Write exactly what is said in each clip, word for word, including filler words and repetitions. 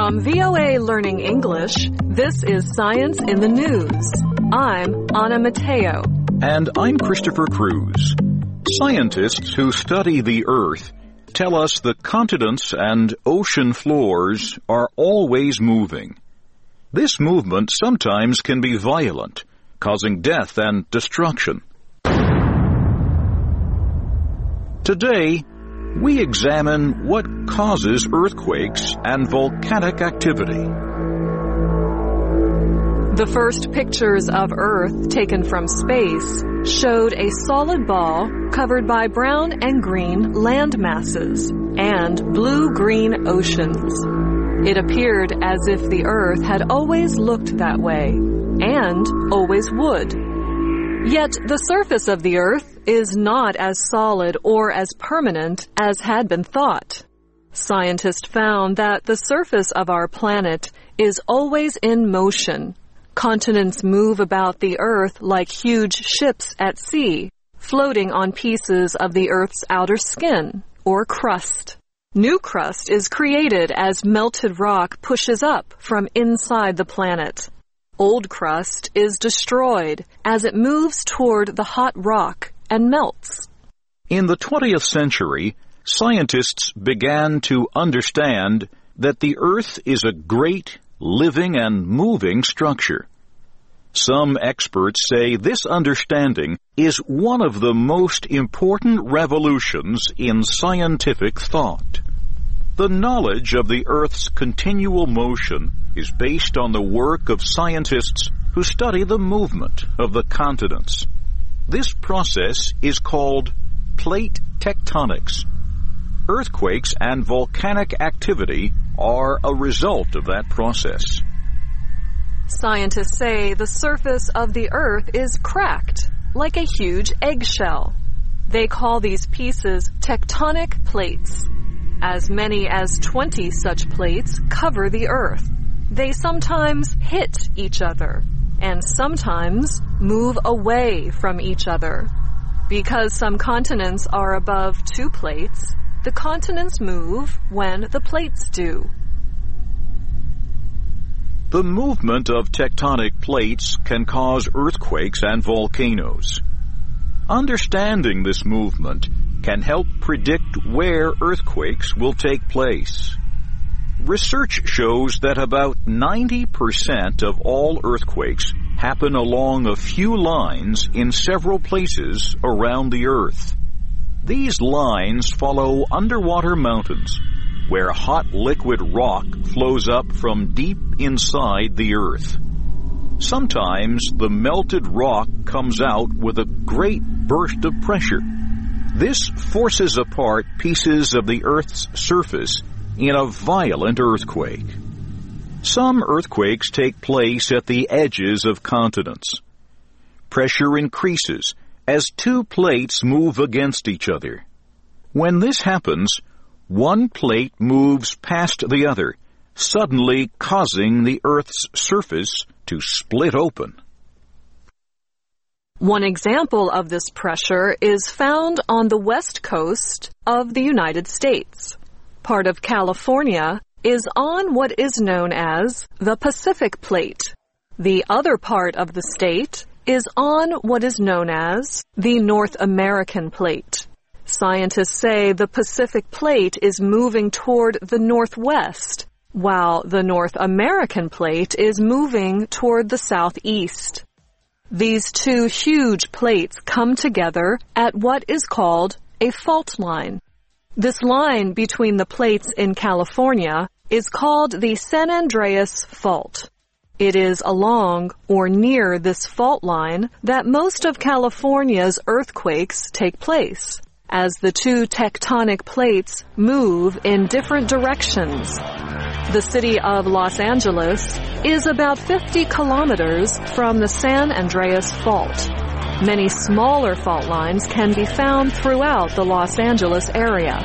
From V O A Learning English, this is Science in the News. I'm Anna Mateo. And I'm Christopher Cruz. Scientists who study the Earth tell us the continents and ocean floors are always moving. This movement sometimes can be violent, causing death and destruction. Today, we examine what causes earthquakes and volcanic activity. The first pictures of Earth taken from space showed a solid ball covered by brown and green land masses and blue-green oceans. It appeared as if the Earth had always looked that way, and always would. Yet the surface of the Earth is not as solid or as permanent as had been thought. Scientists found that the surface of our planet is always in motion. Continents move about the Earth like huge ships at sea, floating on pieces of the Earth's outer skin, or crust. New crust is created as melted rock pushes up from inside the planet. Old crust is destroyed as it moves toward the hot rock and melts. In the twentieth century, scientists began to understand that the Earth is a great, living and moving structure. Some experts say this understanding is one of the most important revolutions in scientific thought. The knowledge of the Earth's continual motion is based on the work of scientists who study the movement of the continents. This process is called plate tectonics. Earthquakes and volcanic activity are a result of that process. Scientists say the surface of the Earth is cracked, like a huge eggshell. They call these pieces tectonic plates. As many as twenty such plates cover the Earth. They sometimes hit each other, and sometimes move away from each other. Because some continents are above two plates, the continents move when the plates do. The movement of tectonic plates can cause earthquakes and volcanoes. Understanding this movement can help predict where earthquakes will take place. Research shows that about ninety percent of all earthquakes happen along a few lines in several places around the Earth. These lines follow underwater mountains, where hot liquid rock flows up from deep inside the Earth. Sometimes the melted rock comes out with a great burst of pressure. This forces apart pieces of the Earth's surface in a violent earthquake. Some earthquakes take place at the edges of continents. Pressure increases as two plates move against each other. When this happens, one plate moves past the other, suddenly causing the Earth's surface to split open. One example of this pressure is found on the west coast of the United States. Part of California is on what is known as the Pacific Plate. The other part of the state is on what is known as the North American Plate. Scientists say the Pacific Plate is moving toward the northwest, while the North American Plate is moving toward the southeast. These two huge plates come together at what is called a fault line. This line between the plates in California is called the San Andreas Fault. It is along or near this fault line that most of California's earthquakes take place, as the two tectonic plates move in different directions. The city of Los Angeles is about fifty kilometers from the San Andreas Fault. Many smaller fault lines can be found throughout the Los Angeles area.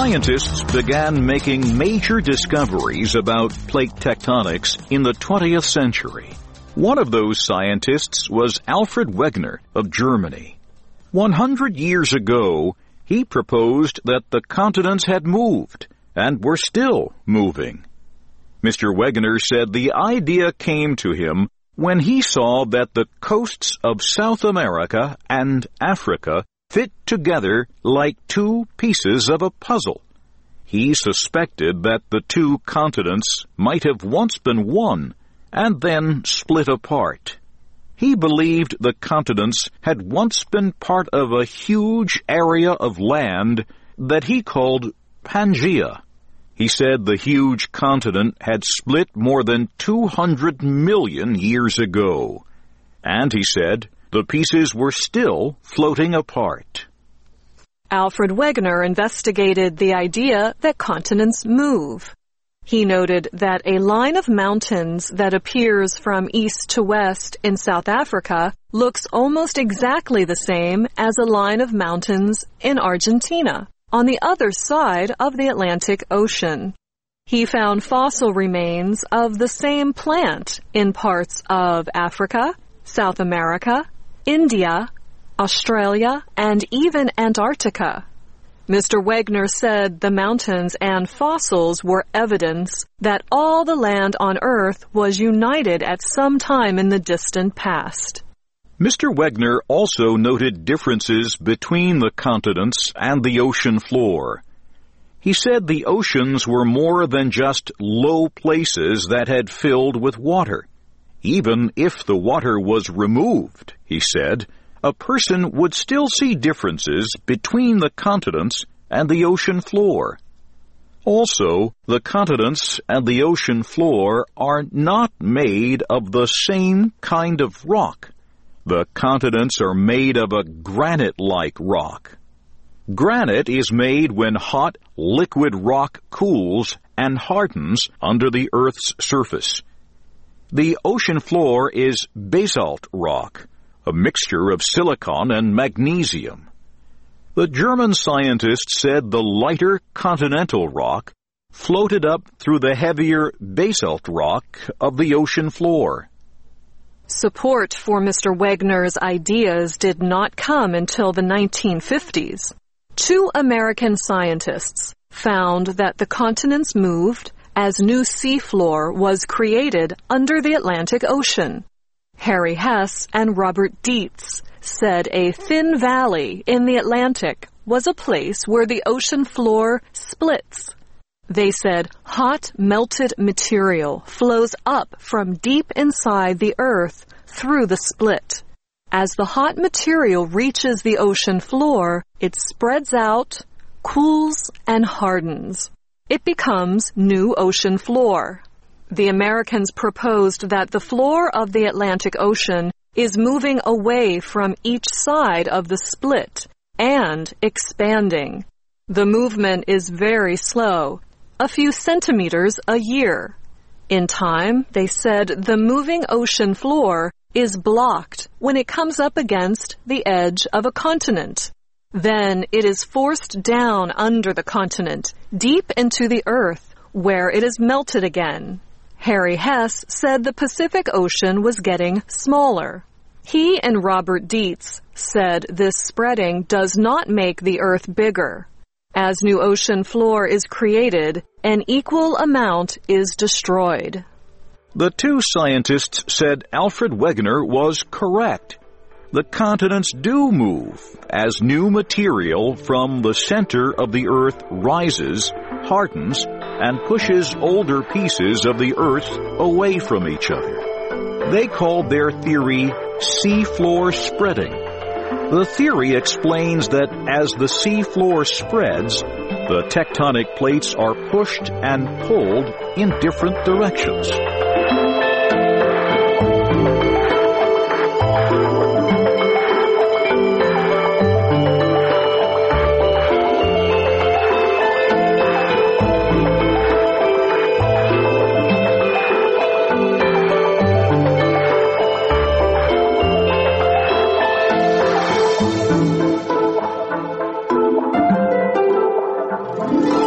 Scientists began making major discoveries about plate tectonics in the twentieth century. One of those scientists was Alfred Wegener of Germany. One hundred years ago, he proposed that the continents had moved and were still moving. Mister Wegener said the idea came to him when he saw that the coasts of South America and Africa fit together like two pieces of a puzzle. He suspected that the two continents might have once been one and then split apart. He believed the continents had once been part of a huge area of land that he called Pangaea. He said the huge continent had split more than two hundred million years ago. And he said the pieces were still floating apart. Alfred Wegener investigated the idea that continents move. He noted that a line of mountains that appears from east to west in South Africa looks almost exactly the same as a line of mountains in Argentina, on the other side of the Atlantic Ocean. He found fossil remains of the same plant in parts of Africa, South America, India, Australia, and even Antarctica. Mister Wegener said the mountains and fossils were evidence that all the land on Earth was united at some time in the distant past. Mister Wegener also noted differences between the continents and the ocean floor. He said the oceans were more than just low places that had filled with water. Even if the water was removed, he said, a person would still see differences between the continents and the ocean floor. Also, the continents and the ocean floor are not made of the same kind of rock. The continents are made of a granite-like rock. Granite is made when hot, liquid rock cools and hardens under the Earth's surface. The ocean floor is basalt rock, a mixture of silicon and magnesium. The German scientists said the lighter continental rock floated up through the heavier basalt rock of the ocean floor. Support for Mister Wegener's ideas did not come until the nineteen fifties. Two American scientists found that the continents moved as new seafloor was created under the Atlantic Ocean. Harry Hess and Robert Dietz said a thin valley in the Atlantic was a place where the ocean floor splits. They said hot melted material flows up from deep inside the Earth through the split. As the hot material reaches the ocean floor, it spreads out, cools, and hardens. It becomes new ocean floor. The Americans proposed that the floor of the Atlantic Ocean is moving away from each side of the split and expanding. The movement is very slow, a few centimeters a year. In time, they said the moving ocean floor is blocked when it comes up against the edge of a continent. Then it is forced down under the continent, deep into the earth, where it is melted again. Harry Hess said the Pacific Ocean was getting smaller. He and Robert Dietz said this spreading does not make the Earth bigger. As new ocean floor is created, an equal amount is destroyed. The two scientists said Alfred Wegener was correct. The continents do move as new material from the center of the Earth rises, hardens, and pushes older pieces of the Earth away from each other. They called their theory seafloor spreading. The theory explains that as the seafloor spreads, the tectonic plates are pushed and pulled in different directions. Thank you.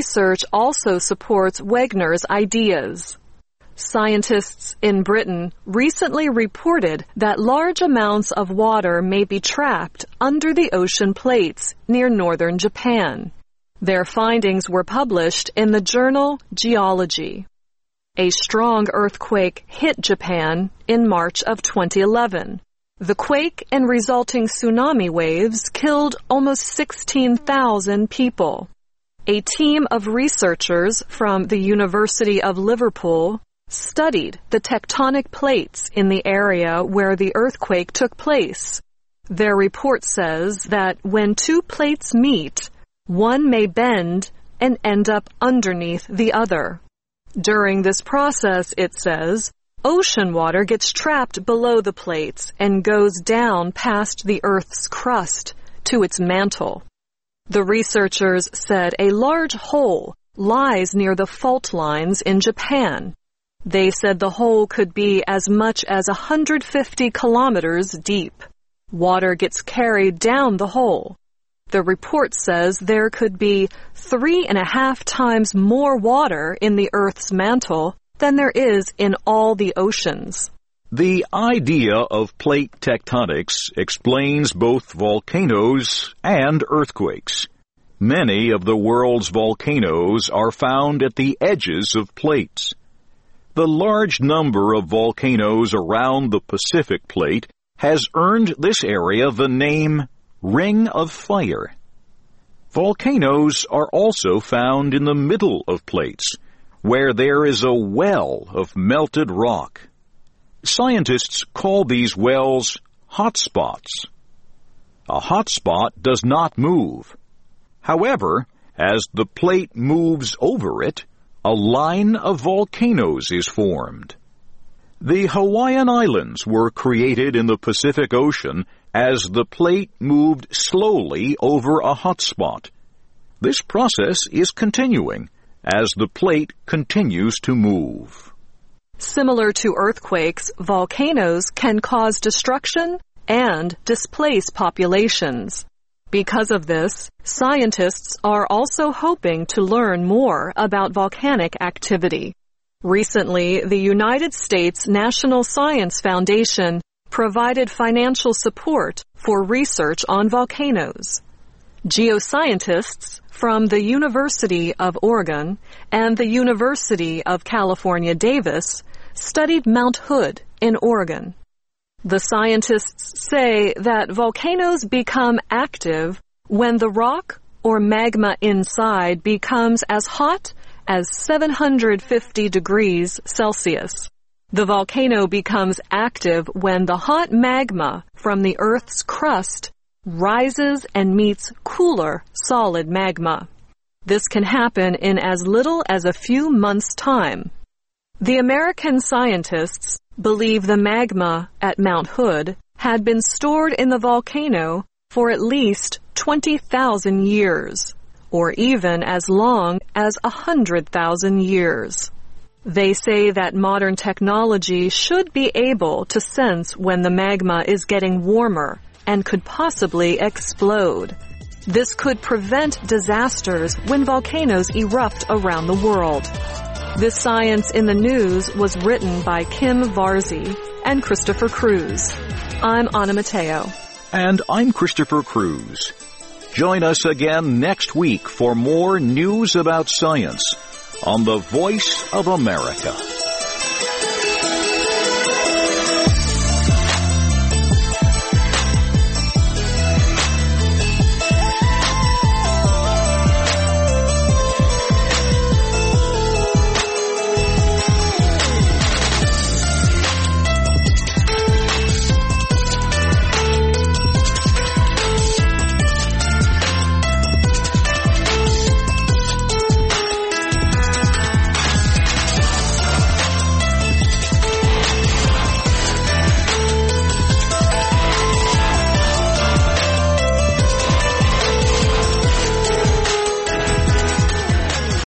research also supports Wegener's ideas. Scientists in Britain recently reported that large amounts of water may be trapped under the ocean plates near northern Japan. Their findings were published in the journal Geology. A strong earthquake hit Japan in March of twenty eleven. The quake and resulting tsunami waves killed almost sixteen thousand people. A team of researchers from the University of Liverpool studied the tectonic plates in the area where the earthquake took place. Their report says that when two plates meet, one may bend and end up underneath the other. During this process, it says, ocean water gets trapped below the plates and goes down past the Earth's crust to its mantle. The researchers said a large hole lies near the fault lines in Japan. They said the hole could be as much as one hundred fifty kilometers deep. Water gets carried down the hole. The report says there could be three and a half times more water in the Earth's mantle than there is in all the oceans. The idea of plate tectonics explains both volcanoes and earthquakes. Many of the world's volcanoes are found at the edges of plates. The large number of volcanoes around the Pacific Plate has earned this area the name Ring of Fire. Volcanoes are also found in the middle of plates, where there is a well of melted rock. Scientists call these wells hotspots. A hotspot does not move. However, as the plate moves over it, a line of volcanoes is formed. The Hawaiian Islands were created in the Pacific Ocean as the plate moved slowly over a hotspot. This process is continuing as the plate continues to move. Similar to earthquakes, volcanoes can cause destruction and displace populations. Because of this, scientists are also hoping to learn more about volcanic activity. Recently, the United States National Science Foundation provided financial support for research on volcanoes. Geoscientists from the University of Oregon and the University of California, Davis studied Mount Hood in Oregon. The scientists say that volcanoes become active when the rock or magma inside becomes as hot as seven hundred fifty degrees Celsius. The volcano becomes active when the hot magma from the Earth's crust rises and meets cooler solid magma. This can happen in as little as a few months' time. The American scientists believe the magma at Mount Hood had been stored in the volcano for at least twenty thousand years, or even as long as one hundred thousand years. They say that modern technology should be able to sense when the magma is getting warmer and could possibly explode. This could prevent disasters when volcanoes erupt around the world. This Science in the News was written by Kim Varzi and Christopher Cruz. I'm Anna Mateo. And I'm Christopher Cruz. Join us again next week for more news about science on the Voice of America.